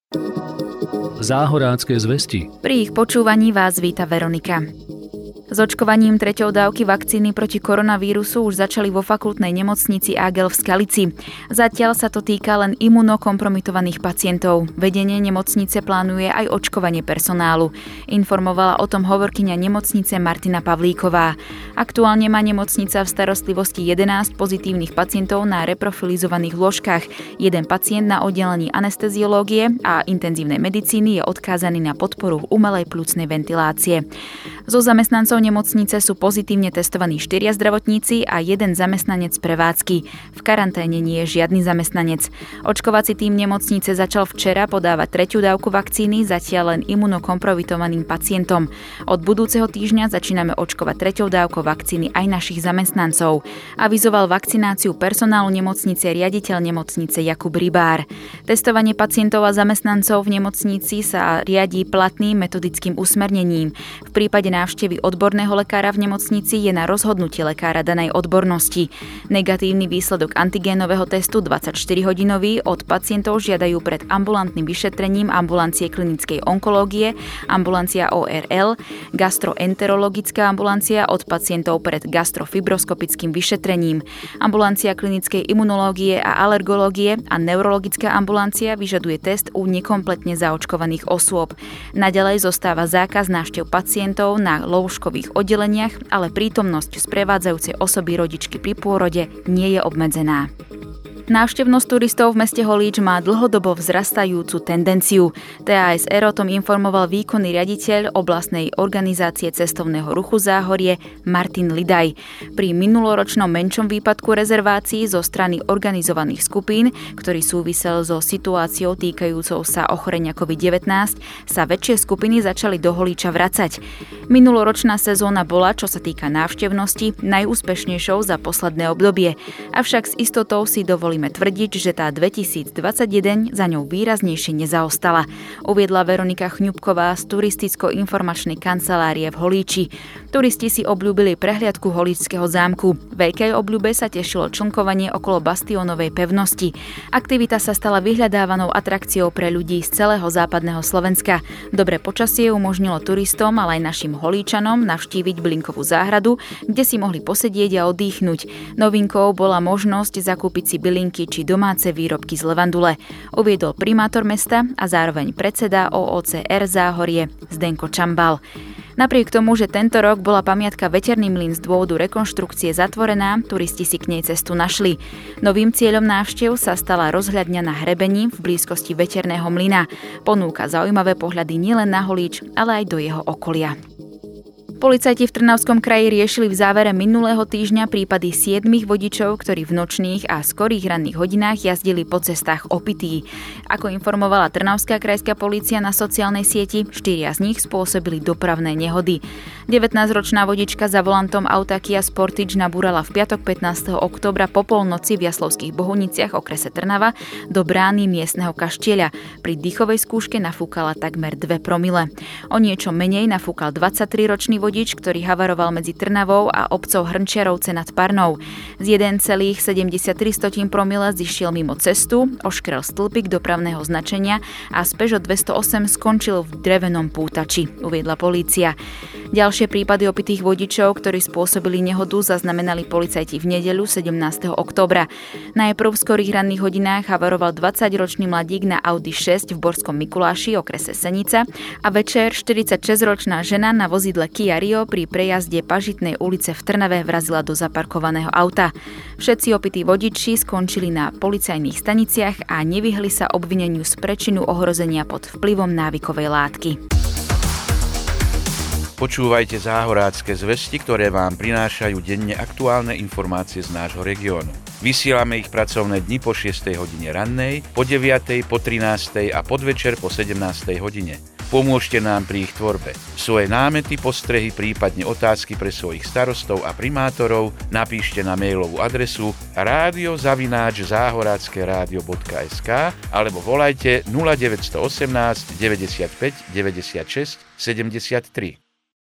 Záhorácké zvesti. Pri ich počúvaní vás víta Veronika. S očkovaním treťou dávky vakcíny proti koronavírusu už začali vo fakultnej nemocnici Ágel v Skalici. Zatiaľ sa to týka len imunokompromitovaných pacientov. Vedenie nemocnice plánuje aj očkovanie personálu. Informovala o tom hovorkyňa nemocnice Martina Pavlíková. Aktuálne má nemocnica v starostlivosti 11 pozitívnych pacientov na reprofilizovaných lôžkach. Jeden pacient na oddelení anesteziológie a intenzívnej medicíny je odkázaný na podporu umelej pľucnej ventilácie. Zo zamestnancov nemocnice sú pozitívne testovaní 4 zdravotníci a 1 zamestnanec prevádzky. V karanténe nie je žiadny zamestnanec. Očkovací tím nemocnice začal včera podávať tretiu dávku vakcíny zatiaľ len imunokompromitovaným pacientom. Od budúceho týždňa začíname očkovať treťou dávkou vakcíny aj našich zamestnancov. Avizoval vakcináciu personálu nemocnice riaditeľ nemocnice Jakub Rybár. Testovanie pacientov a zamestnancov v nemocnici sa riadí platným metodickým usmernením. V prípade návštevy odborného lekára v nemocnici je na rozhodnutie lekára danej odbornosti. Negatívny výsledok antigénového testu 24-hodinový od pacientov žiadajú pred ambulantným vyšetrením ambulancie klinickej onkológie, ambulancia ORL, gastroenterologická ambulancia od pacientov pred gastrofibroskopickým vyšetrením, ambulancia klinickej imunológie a alergológie a neurologická ambulancia vyžaduje test u nekompletne zaočkovaných osôb. Naďalej zostáva zákaz návštev pacientov na lôžkových oddeleniach, ale prítomnosť sprevádzajúcej osoby rodičky pri pôrode nie je obmedzená. Návštevnosť turistov v meste Holíč má dlhodobo vzrastajúcu tendenciu. TASR o tom informoval výkonný riaditeľ oblastnej organizácie cestovného ruchu Záhorie Martin Lidaj. Pri minuloročnom menšom výpadku rezervácií zo strany organizovaných skupín, ktorý súvisel so situáciou týkajúcou sa ochorenia COVID-19, sa väčšie skupiny začali do Holíča vracať. Minuloročná sezóna bola, čo sa týka návštevnosti, najúspešnejšou za posledné obdobie. Avšak s istotou si dovolíme tvrdiť, že tá 2021 za ňou výraznejšie nezaostala. Uviedla Veronika Chňubková z turisticko-informačnej kancelárie v Holíči. Turisti si obľúbili prehliadku Holíčskeho zámku. Veľkej obľúbe sa tešilo člnkovanie okolo Bastionovej pevnosti. Aktivita sa stala vyhľadávanou atrakciou pre ľudí z celého západného Slovenska. Dobré počasie umožnilo turistom, ale aj našim Holíčanom navštíviť Blinkovú záhradu, kde si mohli posedieť a oddychnúť. Novinkou bola možnosť zakúpiť si bylinky či domáce výrobky z levandule, uviedol primátor mesta a zároveň predseda OOCR Záhorie Zdenko Čambal. Napriek tomu, že tento rok bola pamiatka Veterný mlyn z dôvodu rekonštrukcie zatvorená, turisti si k nej cestu našli. Novým cieľom návštev sa stala rozhľadňa na hrebení v blízkosti Veterného mlyna. Ponúka zaujímavé pohľady nielen na Holíč, ale aj do jeho okolia. Policajti v Trnavskom kraji riešili v závere minulého týždňa prípady 7 vodičov, ktorí v nočných a skorých ranných hodinách jazdili po cestách opití. Ako informovala Trnavská krajská polícia na sociálnej sieti, 4 z nich spôsobili dopravné nehody. 19-ročná vodička za volantom auta Kia Sportage nabúrala v piatok 15. októbra po polnoci v Jaslovských Bohuniciach okrese Trnava do brány miestneho kaštieľa. Pri dýchovej skúške nafúkala takmer 2 promile. O niečo menej nafúkal 23-ročný vodič, ktorý havaroval medzi Trnavou a obcov Hrnčiarovce nad Parnou. Z 1,73 promile zišiel mimo cestu, oškrel stĺpik dopravného značenia a z Peugeot 208 skončil v drevenom pútači, uviedla polícia. Ďalšie prípady opitých vodičov, ktorí spôsobili nehodu, zaznamenali policajti v nedeľu 17. októbra. Najprv v skorých ranných hodinách havaroval 20-ročný mladík na Audi 6 v Borskom Mikuláši, okrese Senica, a večer 46-ročná žena na vozidle Kia Rio pri prejazde Pažitnej ulice v Trnave vrazila do zaparkovaného auta. Všetci opití vodiči skončili na policajných staniciach a nevyhli sa obvineniu z prečinu ohrozenia pod vplyvom návykovej látky. Počúvajte záhorácké zvesti, ktoré vám prinášajú denne aktuálne informácie z nášho regiónu. Vysielame ich pracovné dni po 6. hodine rannej, po 9., po 13. a podvečer po 17. hodine. Pomôžte nám pri ich tvorbe. Svoje námety, postrehy, prípadne otázky pre svojich starostov a primátorov napíšte na mailovú adresu radio@zahorackeradio.sk alebo volajte 0918 95 96 73.